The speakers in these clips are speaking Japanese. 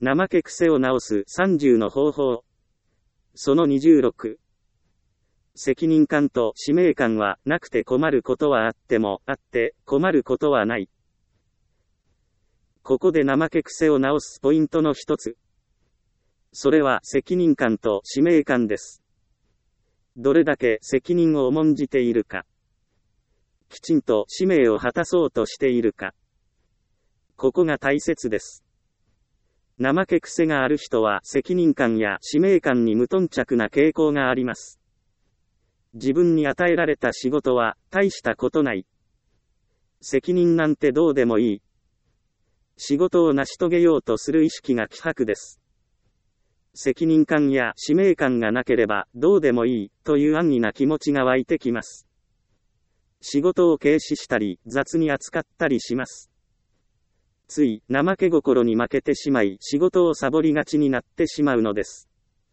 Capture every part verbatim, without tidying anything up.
怠け癖を直すさんじゅうの方法。そのにじゅうろく。責任感と使命感はなくて困ることはあっても、あって困ることはない。ここで怠け癖を直すポイントの一つ。それは責任感と使命感です。どれだけ責任を重んじているか。きちんと使命を果たそうとしているか。ここが大切です。怠け癖がある人は責任感や使命感に無頓着な傾向があります。自分に与えられた仕事は大したことない。責任なんてどうでもいい。仕事を成し遂げようとする意識が希薄です。責任感や使命感がなければどうでもいいという安易な気持ちが湧いてきます。仕事を軽視したり雑に扱ったりします。つい怠け心に負けてしまい仕事をサボりがちになってしまうのです。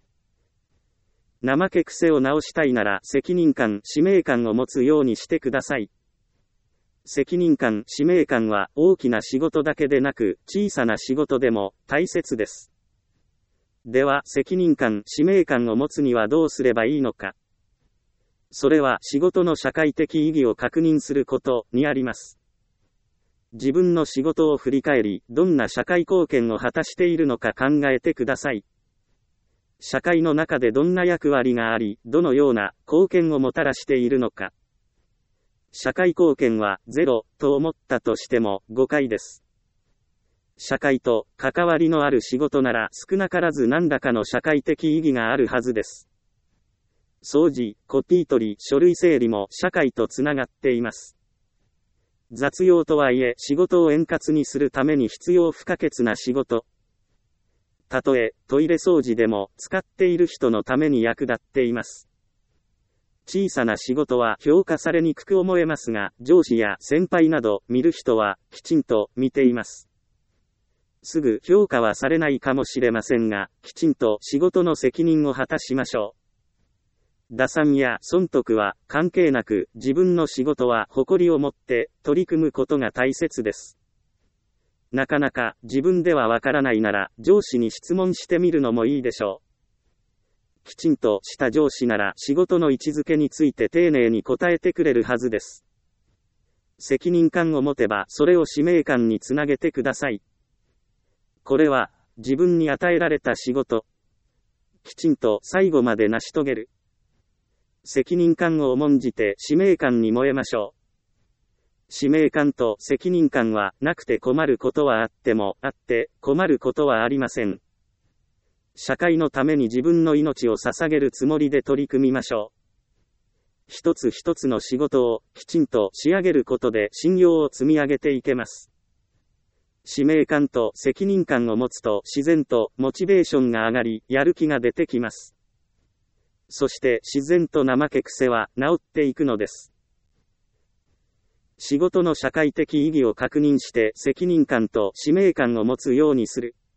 怠け癖を直したいなら責任感、使命感を持つようにしてください。責任感、使命感は大きな仕事だけでなく小さな仕事でも大切です。では責任感、使命感を持つにはどうすればいいのか。それは仕事の社会的意義を確認することにあります。自分の仕事を振り返り、どんな社会貢献を果たしているのか考えてください。社会の中でどんな役割があり、どのような貢献をもたらしているのか。社会貢献はゼロと思ったとしても誤解です。社会と関わりのある仕事なら少なからず何らかの社会的意義があるはずです。掃除、コピー取り、書類整理も社会とつながっています。雑用とはいえ仕事を円滑にするために必要不可欠な仕事。たとえトイレ掃除でも使っている人のために役立っています。小さな仕事は評価されにくく思えますが、上司や先輩など見る人はきちんと見ています。すぐ評価はされないかもしれませんが、きちんと仕事の責任を果たしましょう。打算や損得は関係なく自分の仕事は誇りを持って取り組むことが大切です。なかなか自分ではわからないなら上司に質問してみるのもいいでしょう。きちんとした上司なら仕事の位置づけについて丁寧に答えてくれるはずです。責任感を持てばそれを使命感につなげてください。これは自分に与えられた仕事。きちんと最後まで成し遂げる。責任感を重んじて使命感に燃えましょう。使命感と責任感はなくて困ることはあっても、あって困ることはありません。社会のために自分の命を捧げるつもりで取り組みましょう。一つ一つの仕事をきちんと仕上げることで信用を積み上げていけます。使命感と責任感を持つと自然とモチベーションが上がり、やる気が出てきます。そして自然と怠け癖は治っていくのです。仕事の社会的意義を確認して責任感と使命感を持つようにする。